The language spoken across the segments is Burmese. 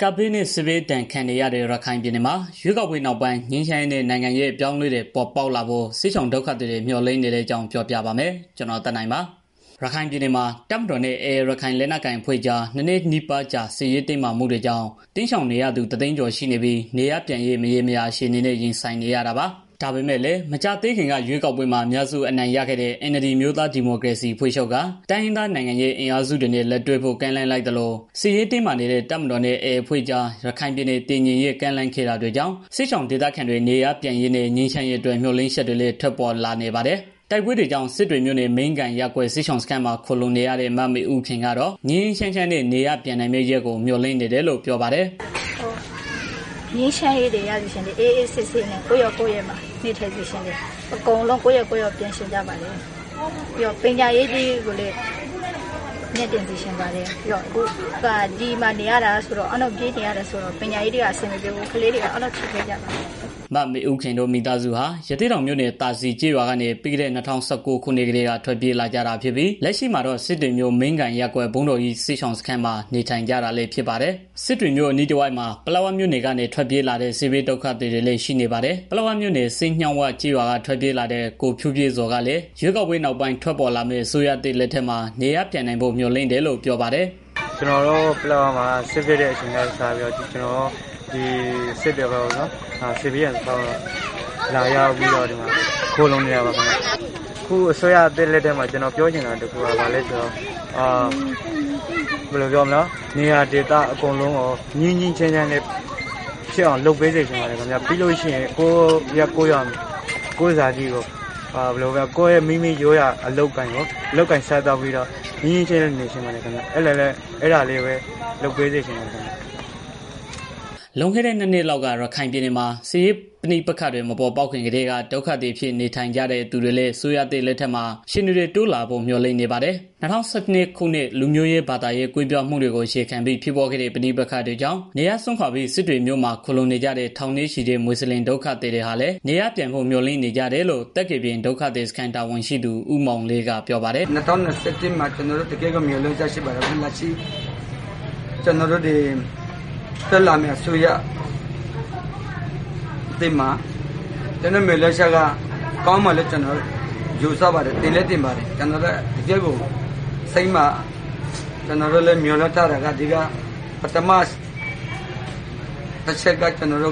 ကပ်ဘေးနဲ့စစ်ဘေးတန်ခံနေရတဲ့ရခိုင်ပြည်နယ်မှာရွေးကောက်ပွဲနောက်ပိုင်းငြိမ်းချမ်းရေးနဲ့နိုင်ငံရေးအပြောင်းအလဲတွေပေါ်ပေါက်လာဖို့စစ်ဆောင်ဒုက္ခတွေမျှော်လင့်နေတဲ့အကြောင်းပြောပြပါမယ်။ကျွန်တော်တက်နိုင်ပါ။ရခိုင်ပြည်နယ်မှာတပ်မတော်နဲ့အေရခိုင်လက်နက်ကိုင်ဖွဲ့ကြားနှစ်နှစ်နီးပါးကြာစစ်ရေးတင်းမာမှုတွေကြောင့်တင်းရှောင်နေရသူတသိန်းကျော်ရှိနေပြီးနေရပြန်ရေးမရေမရာအခြေအနေနဲ့ရင်ဆိုင်နေရတာပါ။ဒါပေမဲ့လည်းမကြသေးခင်ကရွေးကောက်ပွဲမှာအများစုအနိုင်ရခဲ့တဲ့ NLD မျိုးသားဒီမိုကရေစီဖွဲ့ချုပ်ကတိုင်းရင်းသားနိုင်ငံရေးအင်အားစုတွေနဲ့လက်တွဲဖို့ကမ်းလှမ်းလိုက်သလိုစစ်ရေးတင်းမာနေတဲ့တပ်မတော်နဲ့အေဖွဲ့ကြားရခိုင်ပြည်နယ်တည်ငြိမ်ရေးကမ်းလှမ်းခဲ့တာတွေကြောင့်စစ်ဆောင်ဒေသခံတွေနေရပြန်ရေးနဲ့ငြိမ်းချမ်းရေးအတွက်မျှော်လင့်ချက်တွေလည်းထွက်ပေါ်လာနေပါတယ်။တိုက်ပွဲတွေကြောင့်စစ်တွေမျိုးနဲ့မင်းကန်ရက်ွယ်စစ်ဆောင်စခန်းမှာခိုလုံနေရတဲ့မမေဦးခင်ကတော့ငင်းချမ်းချမ်းနဲ့နေရပြန်နိုင်မယ့်ရက်ကိုမျှော်လင့်နေတယ်လို့ပြောပါတယ်။ငင်းချမ်းရေးတွေရစီရှင်တွေအေးအေးစစ်စစ်နဲ့ကိုရောကိုရဲမှာနေထိုင်စီရှင်တွေအကုန်လုံးကိုရောပြန်ရှင်ကြပါလေ။ပြီးတော့ပညာရေးတွေကိုလည်းမြင့်တင်စီရှင်ပါလေ။ပြီးတော့အခုကဒီမှာနေရတာဆိုတော့အနောက်ပြေးနေရတယ်ဆိုတော့ပညာရေးတွေအဆင်မပြေဘူးကလေးတွေကအနောက်ချစ်ခဲ့ကြပါလေ။မမေဦးခင်တို့မိသားစုဟာရသေးတော်မြို့နယ်တာစီကျေးရွာကနေပြီးခဲ့တဲ့2019ခုနှစ်ကလေးကထွက်ပြေးလာကြတာဖြစ်ပြီးလက်ရှိမှာတော့စစ်တွေမြို့မင်းကန်ရက်ွယ်ဘုံတော်ကြီးစစ်ဆောင်စခန်းမှာနေထိုင်ကြတာလည်းဖြစ်ပါတယ်။စစ်တွေမြို့အနီးတစ်ဝိုက်မှာပလောဝမြို့နယ်ကနေထွက်ပြေးလာတဲ့စစ်ဘေးဒုက္ခတွေလည်းရှိနေပါတယ်။ပလောဝမြို့နယ်စင်းညောင်းဝကျေးရွာကထွက်ပြေးလာတဲ့ကိုဖြူပြေစော်ကလည်းရွေးကောက်ပွဲနောက်ပိုင်းထွက်ပေါ်လာမယ့်ဆိုရတဲ့လက်ထက်မှာနေရပြန်နိုင်ဖို့မျှော်လင့်တယ်လို့ပြောပါတယ်။ကျွန်တော်တို့ပလောဝမှာစစ်ဖြစ်တဲ့အချိန်ကစားပြီးတော့ကျွန်တော်ဒီစစ်တယ်ပေါ့နော်။စစ်ပြီးရင်တော့လာရောက်ပြီးတော့ဒီမှာခိုးလုံးနေရပါခင်ဗျ။ခုအစိုးရအသစ်လက်ထက်မှာကျွန်တော်ပြောချင်တာတခုကဘာလဲဆိုတော့ဘယ်လိုပြောမလဲနေရာဒေသအကုန်လုံးကိုငင်းငင်းချမ်းချမ်းနဲ့ဖြစ်အောင်လုပ်ပေးစေချင်ပါတယ်ခင်ဗျ။ပြီးလို့ရှိရင်ကိုဇာတိကိုဘယ်လိုပဲကိုယ့်ရဲ့မိမိရိုးရာအလုပ်ကိုင်စားတော့ပြီးတော့ငင်းငင်းချမ်းချမ်းနေချင်ပါတယ်ခင်ဗျ။အဲ့ဒါလေးပဲလုပ်ပေးစေချင်ပါတယ်ခင်ဗျ။လွန်ခဲ့တဲ့2နှစ်လောက်ကရခိုင်ပြည်နယ်မှာစစ်ရေးပဋိပက္ခတွေမပေါ်ပေါက်ခင်ကတည်းကဒုက္ခတွေဖြစ်နေထိုင်ကြတဲ့သူတွေလည်းဆိုရတဲ့လက်ထက်မှာရှင်တွေတိုးလာဖို့မျှော်လင့်နေပါတယ်။2012ခုနှစ်လူမျိုးရေးဘာသာရေးကွဲပြားမှုတွေကိုရှေ့ခံပြီးဖြစ်ပေါ်ခဲ့တဲ့ပဋိပက္ခတွေကြောင့်နေရဆုံးခွာပြီးစစ်တွေမျိုးမှာခိုလုံနေကြတဲ့ထောင်ထဲရှိတဲ့မွတ်စလင်ဒုက္ခတွေဟာလည်းနေရပြန်ဖို့မျှော်လင့်နေကြတယ်လို့တက်ကပြည်ဒုက္ခတွေစခန်းတာဝန်ရှိသူဦးမောင်လေးကပြောပါတယ်။2021မှာကျွန်တော်တို့တကယ်ကမျှော်လင့်ချက်ရှိပါတယ်။လက်ရှိကျွန်တော်တို့ဒီတက်လာမယ့်ဆိုရဒီမှာကျွန်တော်မေလက်ချက်ကကောင်းမှလည်းကျွန်တော်ယူဆပါတယ်တင်လည်းတင်ပါတယ်ကျွန်တော်လည်းဒီကျကိုစိတ်မှာကျွန်တော်တို့လည်းမျောလထားတာကဒီကပထမတစ်ချက်ကကျွန်တော်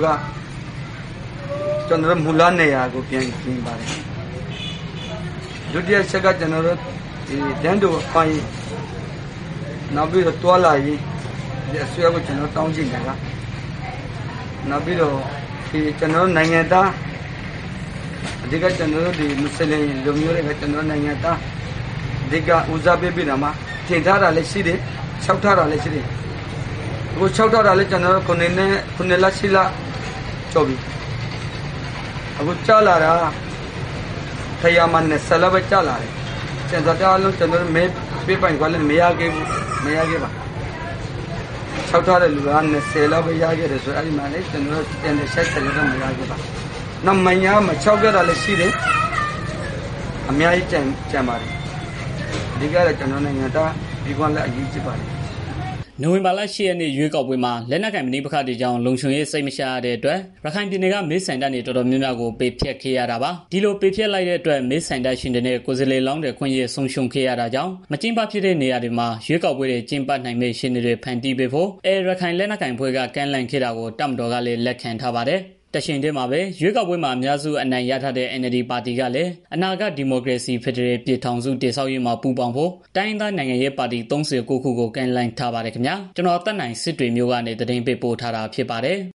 တို့မူလနေရာကိုပြန်ပြင်ပါတယ်ဒုတိယချက်ကကျွန်တော်တို့ဒီတန်းတို့ပိုင်းနောက်ပြီးတော့တွာလာရေးဒီအဆွဲကိုကျွန်တော်တောင်းကြည့်တယ်ကနောက်ပြီးတော့ဒီကျွန်တော်နိုင်ငံသားအဓိကကျွန်တော်တို့ဒီမွတ်စလင်လူမျိုးတွေကကျွန်တော်နိုင်ငံသားအဓိကဦးစားပေးပြီးတော့မှထင်ထားတာလည်းရှိတယ်၆ထားတာလည်းရှိတယ်အခု၆ထားတာလည်းကျွန်တော်တို့ခုနှစ်လရှိလာကျော်ပြီအခုကြားလာတာခရမနဲ့ဆလဘကြားလာတယ်ကျွန်တော်တို့ကျွန်တော်မဲပြပိုင်ကလည်းမရခဲ့ပါ၆ထားတဲ့လူက20လောက်ပဲရခဲ့တယ်ဆိုအဲ့ဒီမှာလေကျွန်တော်တင်တဲ့ဆက်ဆက်လည်းမရခဲ့ပါနောက်မညာမ6ခဲ့တာလည်းရှိတယ်အများကြီးကြံပါတယ်ဒီကလည်းကျွန်တော်နိုင်ငံသားဒီကွန်လည်းအရေးကြီးပါတယ်နိုဝင်ဘာလ10ရက်နေ့ရွေးကောက်ပွဲမှာလက်နက်ကိုင်မဏိပခတွေကြောင့်လုံခြုံရေးစိတ်မရှာရတဲ့အတွက်ရခိုင်ပြည်နယ်ကမေးဆိုင်တပ်နေတော်တော်များများကိုပေးဖျက်ခဲ့ရတာပါဒီလိုပေးဖျက်လိုက်တဲ့အတွက်မေးဆိုင်တပ်ရှင်တွေနဲ့ကိုယ်စားလှယ်လောင်းတွေခွင့်ရဆုံးရှုံးခဲ့ရတာကြောင့်မကျင်းပဖြစ်တဲ့နေရာတွေမှာရွေးကောက်ပွဲတွေကျင်းပနိုင်မယ့်ရှင်တွေဖန်တီးပေးဖို့ရခိုင်လက်နက်ကိုင်ဖွဲ့ကကမ်းလှမ်းခဲ့တာကိုတပ်မတော်ကလည်းလက်ခံထားပါတယ်တရှင်တဲမှာပဲရွေးကောက်ပွဲမှာအများစုအနိုင်ရထားတဲ့ NLD ပါတီကလည်းအနာဂတ်ဒီမိုကရေစီဖက်ဒရယ်ပြည်ထောင်စုတည်ဆောက်ရေးမှာပူးပေါင်းဖို့တိုင်းသားနိုင်ငံရေးပါတီ39ခုကိုကမ်းလှမ်းထားပါတယ်ခင်ဗျာကျွန်တော်တက်နိုင်စစ်တွေမျိုးကနေသတင်းပေးပို့ထားတာဖြစ်ပါတယ်